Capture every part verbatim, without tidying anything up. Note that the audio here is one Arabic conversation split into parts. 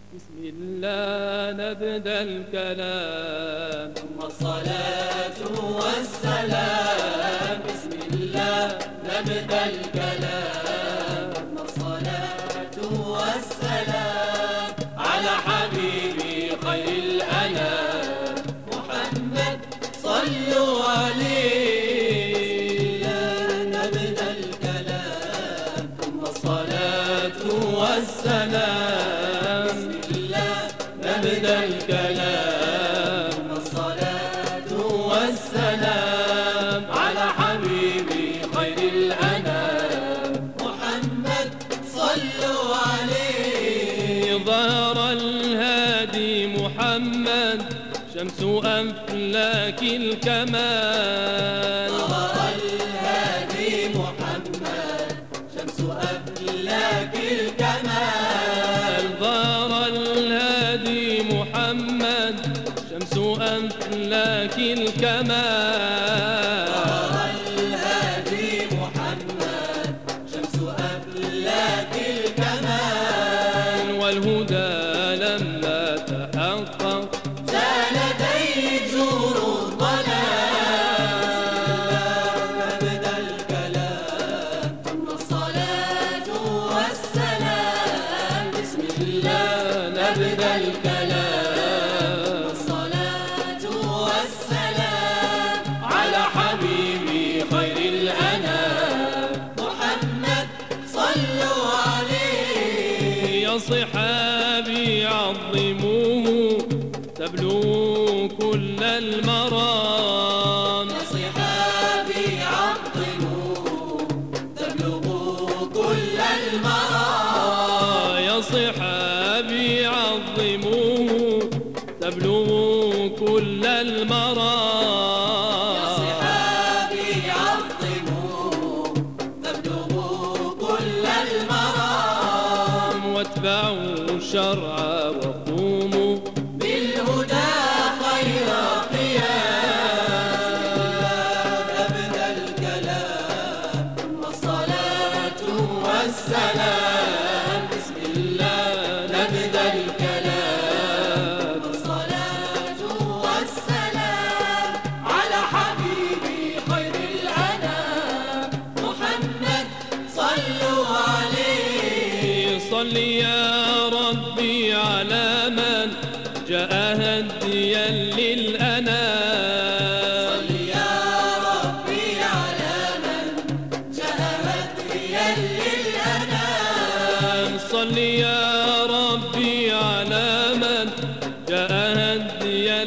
بسم الله نبدأ الكلام ثم الصلاة والسلام. بسم الله نبدأ الكلام ثم الصلاة والسلام على حبيبي خير الأنام محمد صلوا عليه. نبدأ الكلام ثم الصلاة والسلام. نبدأ الكلام والصلاة والسلام على حبيبي خير الأنام محمد صلوا عليه. ظهر الهادي محمد شمس أفلاك الكمال. ظهر الهادي محمد شمس أفلاك الكمال. ظهر الهادي محمد شمس أفلاك الكمال. ظهر الهادي محمد شمس أفلاك الكمال. والهدى لما تحقق زال ديجور الضلال. نبدأ الكلام ثم الصلاة والسلام. بسم الله نبدأ الكلام والصلاة والسلام على حبيبي خير الأنام محمد صلوا عليه. يا صحابي عظموه تبلو كل المرام. يا صحابي عظموه تبلغوا كل المرام. يا صحابي عظموه تبلو كل المرام. يا صحابي عظموه تبلغوا كل المرام. واتبعوا الشرع وقوموا بالهدى خير قيام. نبدأ الكلام ثم الصلاة والسلام. بسم الله نبدأ الكلام والصلاة والسلام على حبيبي خير الأنام محمد صلوا عليه. صل يا ربي على من جاء هديا للأنام. صل يا ربي على من جاء هديا للأنام. صل يا ربي على من جاء هديا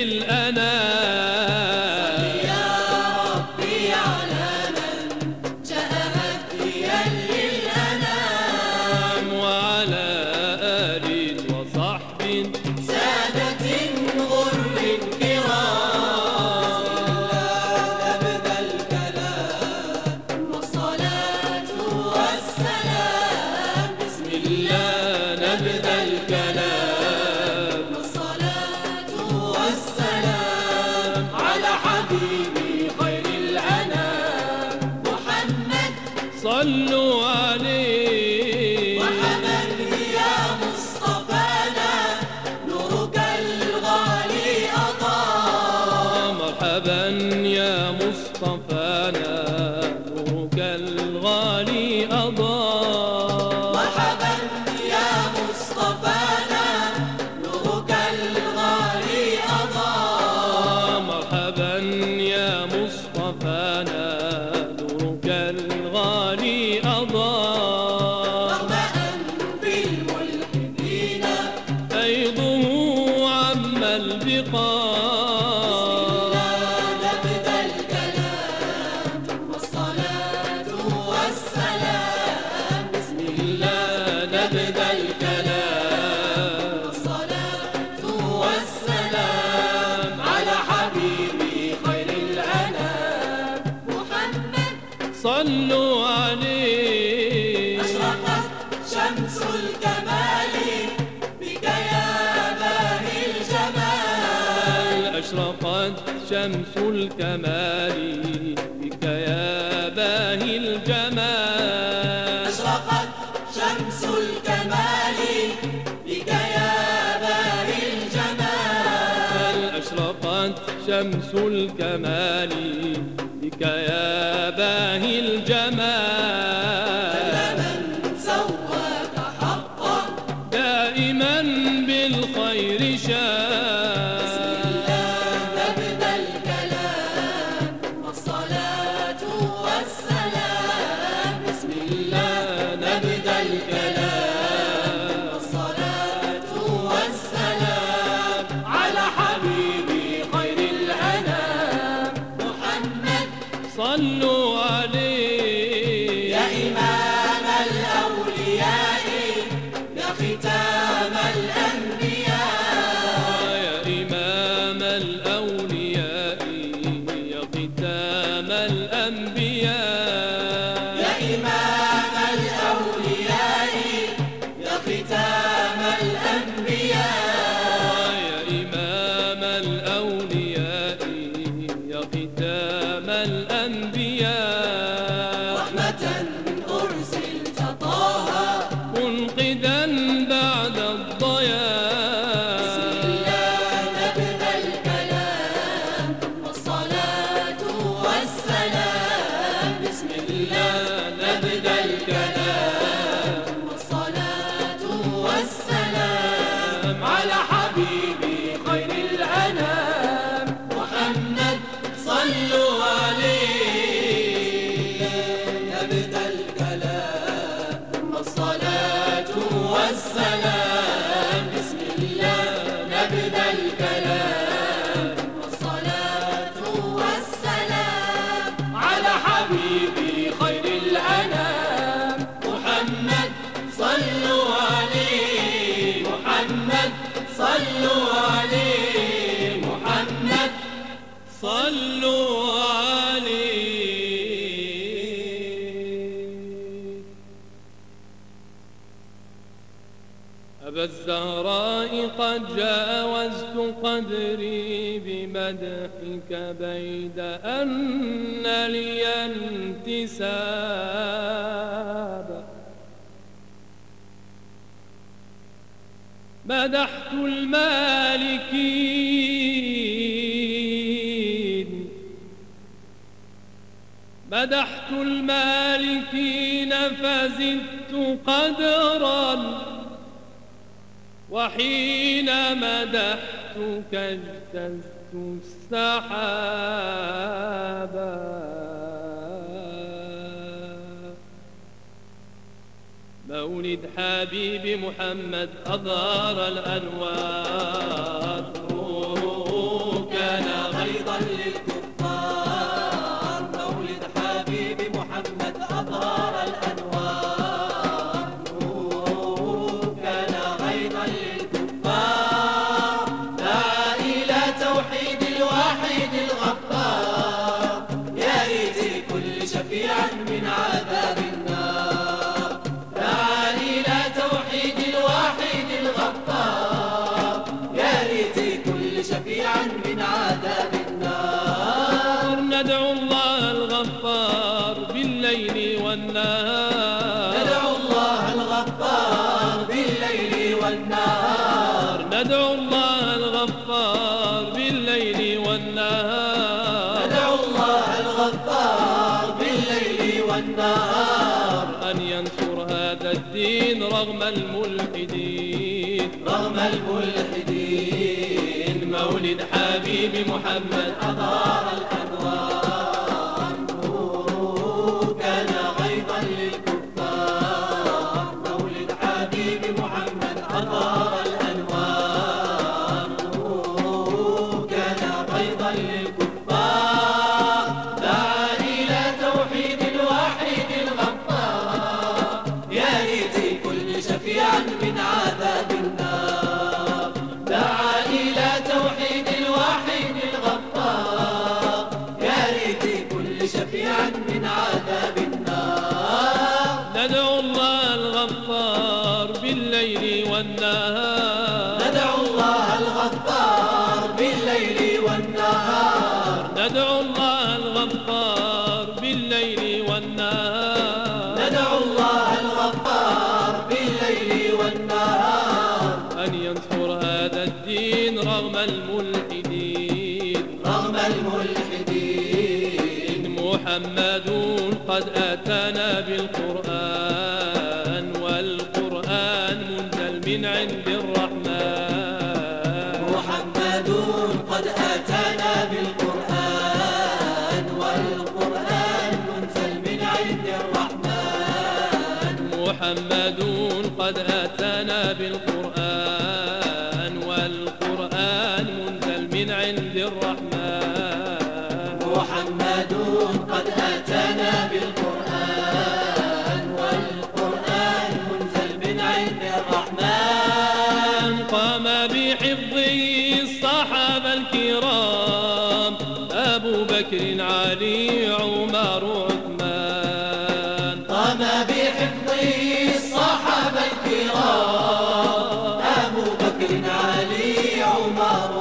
للأنام. صل يا ربي على من جاء هديا للأنام. وعلى آل وصحب سادة غر كرام. نبدأ الكلام ثم الصلاة والسلام. بسم الله نبدأ الكلام والصلاة والسلام على حبيبي خير الأنام محمد صلوا عليه. مرحبا يا مصطفانا نورك الغالي أضاء. مرحبا يا مصطفانا نورك الغالي أضاء. مرحبا يا مصطفانا نورك الغالي أضاء. مرحبا يا مصطفانا نورك الغالي أضاء. رغم أنف الملحدين فيضه عم البقاع. نبدأ الكلام ثم الصلاة والسلام. بسم الله نبدأ الكلام والصلاة والسلام على حبيبي خير الأنام محمد صلوا عليه. أشرقت شمس الكمال بك يا باهي الجمال. أشرقت شمس الكمال بك يا باهي الجمال. أشرقت شمس الكمال بك يا شمس الكمال بك يا باهي الجمال. من سواك حقا دائما بالخير شاء. بسم الله نبدأ الكلام والصلاة والسلام. بسم الله نبدأ الكلام والصلاة والسلام على حبيبي خير الأنام محمد. صلوا عليه يا إمام الأولياء يا ختام الأنبياء. يا إمام الأولياء يا ختام الأنبياء. يا إمام الأولياء يا ختام الأنبياء. يا إمام الأولياء يا ختام الأنبياء. رحمة أرسلت طه منقذا بعد الضياء. بسم الله نبدأ الكلام والصلاة والسلام. بسم الله نبدأ الكلام والصلاة والسلام على حبيبي خير الأنام محمد. صلوا عليه. نبدأ الكلام والصلاة والسلام. بسم الله نبدأ الكلام والصلاة والسلام على حبيبي خير الأنام محمد. صلوا عليه محمد. صلوا عليه محمد. صلوا عليه. أبا الزهراء قد جاوزت قدري بمدحك بيد أن لي انتساب. مدحت المالكين مدحت المالكين فزدت قدرا. وحين مدحتك اجتزت السحابا. مولد حبيب محمد أظهر الأنوار. نوره كان غيظا للكفار. مولد حبيب محمد أظهر الأنوار. نوره كان غيظا للكفار. دعا إلى توحيد الواحد الغفار. يا ريت كل شفيع من عذاب النار. دعا إلى توحيد الواحد الغفار. يا ريت كل شفيع من عذاب النار. ندعو الله الغفار بالليل والنهار. ندعو الله الغفار بالليل والنهار. ندعو الله الغفار بالليل والنهار. ندعو الله الغفار بالليل والنهار. أن ينصر هذا الدين رغم الملحدين. رغم الملحدين. مولد حبيب محمد أظهر الأنوار. نوره كان غيظا للكفار. مولد حبيب محمد أظهر الأنوار. نوره كان غيظا للكفار. دعا إلى توحيد الواحد الغفار. يا ريت كل شفيع من عذاب النار. دعا إلى توحيد الواحد الغفار. يا ريت كل شفيع من عذاب النار. ندعو الله الغفار بالليل والنهار. ندعو الله الغفار بالليل والنهار. ندعو الله الغفار بالليل والنهار. ندعو الله الغفار بالليل والنهار. أن ينصر هذا الدين رغم الملحدين. رغم محمد قد أتانا بالقرآن والقرآن منزل من عند الرحمن. محمد قد أتانا بالقرآن والقرآن منزل من عند الرحمن. محمد قد أتانا بالقرآن والقرآن منزل من عند الرحمن. محمد قد أتانا بالقرآن والقرآن منزل من عند الرحمن. قام بحفظه الصحابة الكرام أبو بكر علي عمر عثمان. قام بحفظه الصحابة الكرام أبو بكر علي عمر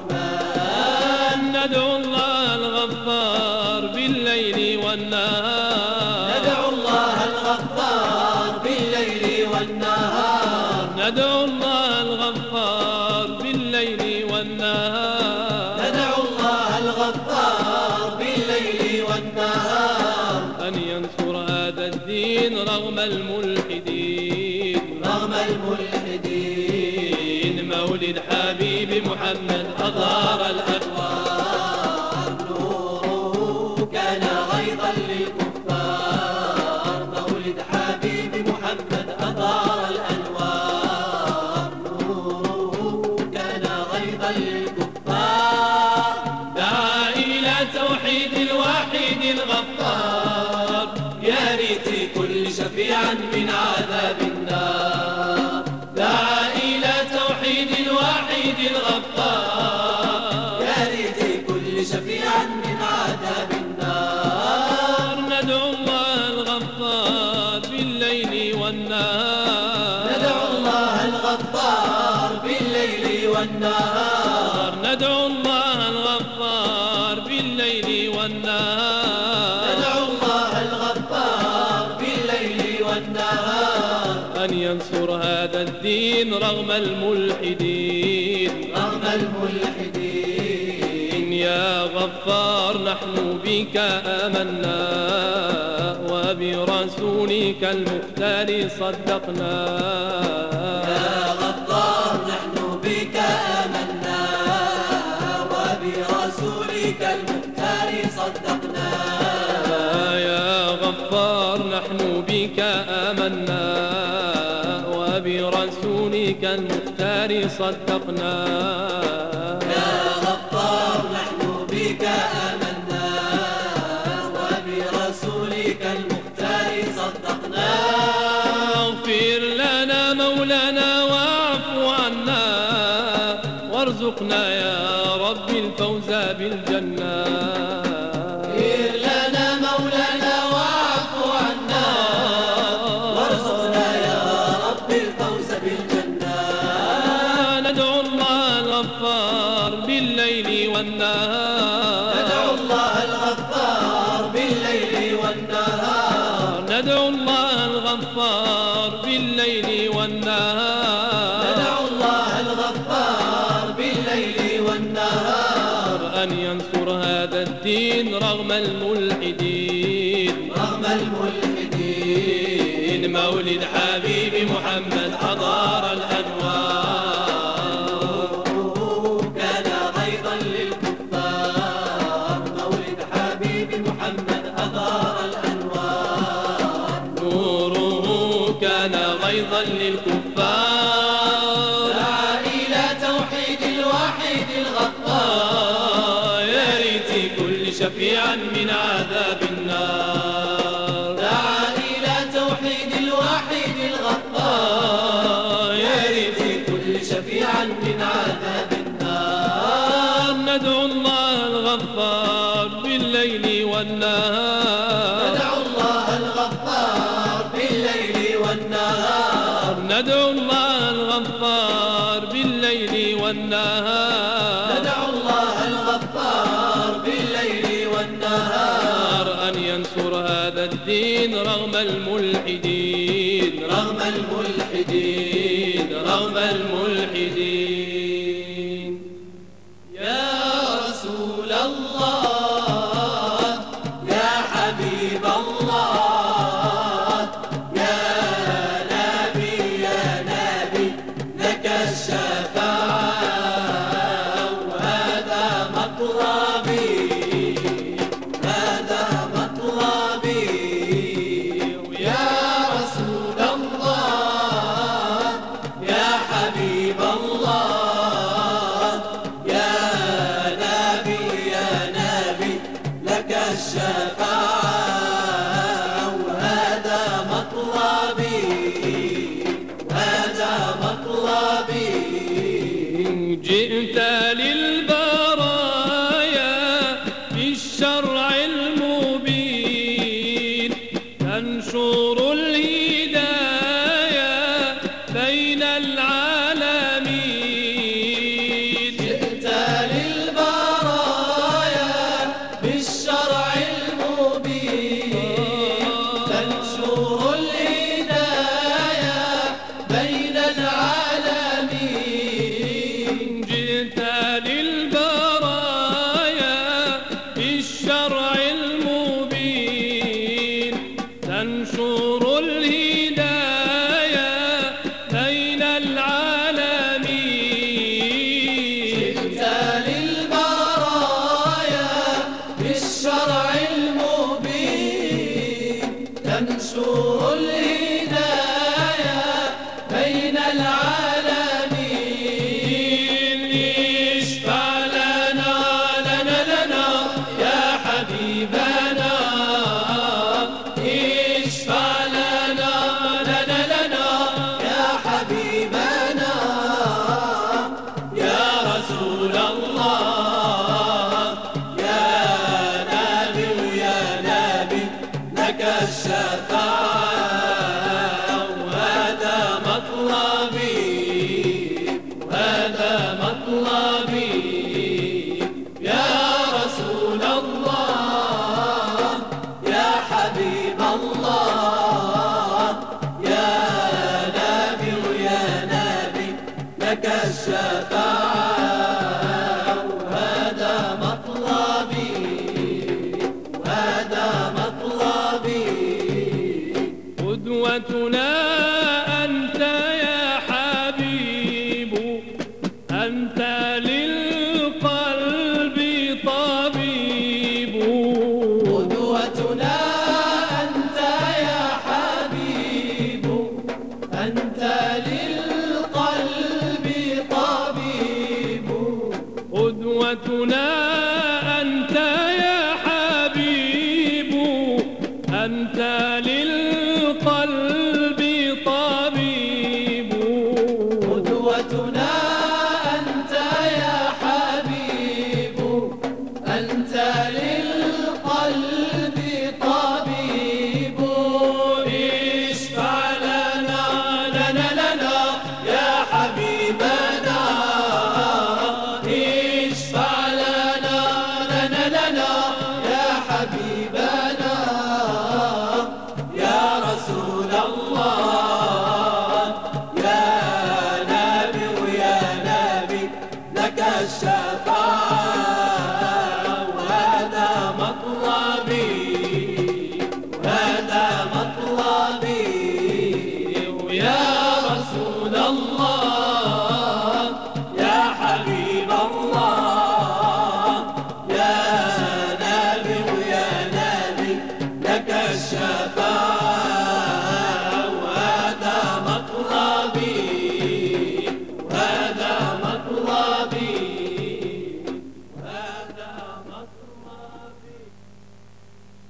عثمان. ندعو الله الغفار بالليل والنهار. ندعو الله الغفار بالليل والنهار. ندعو الله الغفار بالليل والنهار. ندعو الله الغفار بالليل والنهار. أن ينصر هذا الدين رغم الملحدين. رغم الملحدين. مولد حبيب محمد أظهر الأنوار. نوره كان غيظا للكفار. مولد حبيب محمد أظهر الأنوار. نوره كان غيظا للكفار. دعا إلى توحيد الواحد الغفار. يا ريت كل شفيعا من عذاب النار. دعا إلى توحيد الواحد الغفار. يا ريت كل شفيعا من عذاب النار. ندعو الله الغفار بالليل والنهار. ندعو الله الغفار بالليل والنهار. ندعو الله الغفار بالليل والنهار. ندعو الله الغفار بالليل والنهار. أن ينصر هذا الدين رغم الملحدين. رغم الملحدين. يا غفار نحن بك آمنا وبرسولك المختار صدقنا. يا غفار نحن بك آمنا وبرسولك المختار صدقنا. يا غفار نحن بك آمنا وبرسولك المختار صدقنا. يا غفار نحن بك آمنا وبرسولك المختار صدقنا. اغفر لنا مولانا واعف عنا وارزقنا يا رب الفوز بالجنة. اغفر لنا مولانا واعف عنا وارزقنا يا رب الفوز بالجنة. ندعو الله الغفار بالليل والنهار. ندعو الله الغفار بالليل والنهار. ندعو الله الغفار بالليل والنهار. ندعو الله الغفار بالليل والنهار. أن ينصر هذا الدين رغم الملحدين. رغم الملحدين. مولد حبيب محمد أظهر الأنوار. كان غيظا للكفار. مولد حبيب محمد أظهر الأنوار. نوره كان غيظا للكفار. دعا إلى توحيد الواحد الغفار. يا ريت كل شفيعا من عذاب النار. دعا إلى توحيد الواحد الغفار. يا ريت كل شفيعا من عذاب النار. ندعو الله الغفار بالليل والنهار. ندعو الله الغفار بالليل والنهار. ندعو الله الغفار بالليل والنهار. ندعو الله الغفار بالليل والنهار. أن ينصر هذا الدين رغم الملحدين. رغم الملحدين. رغم الملحدين. يا رسول الله يا حبيب حبيب الله يا نبي يا نبي لك الشفاعة وهذا مطلبي وهذا مطلبي جئت للبرايا بالشرع المبين تنشر الهدايا بين العالمين. جئت للبرايا بالشرع المبين تنشر الهدايا بين العالمين. جئت للبرايا بالشرع المبين تنشر الهدايا بين العالمين. جئت للبرايا بالشرع المبين تنشر الهدايا بين العالمين. اشفع لنا لنا لنا يا حبيبنا اشفع لنا لنا لنا يا حبيبنا يا رسول الله يا نبي يا نبي لك الشفاعة وهذا مطلبي وهذا مطلبي يا رسول الله يا حبيب الله يا نبي يا نبي لك الشفاعة وهذا مطلبي وهذا مطلبي. قدوتنا أنت يا حبيب أنت للقلب طبيب. قدوتنا أنت يا حبيب أنت للقلب طبيب. قدوتنا أنت يا حبيب أنت للقلب طبيب. قدوتنا